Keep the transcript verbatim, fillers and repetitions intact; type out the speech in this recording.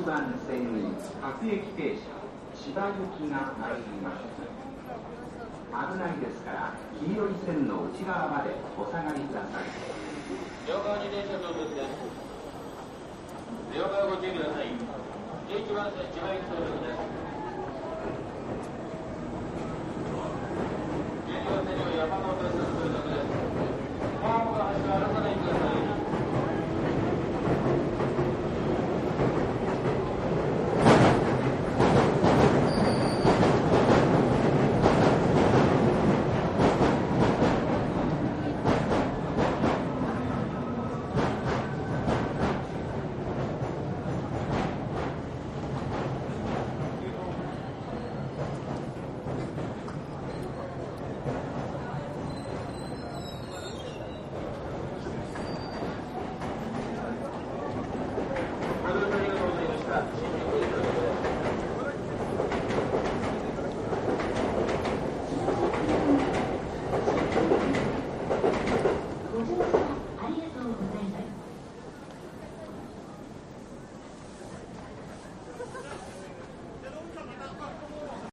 ちばん線に各駅停車千葉行きが参ります。危ないですから黄色い線の内側までお下がりください。 両側自転車到着です。両側ご注意ください。じゅういちばん線千葉行き到着です。じゅうにばん線には山手線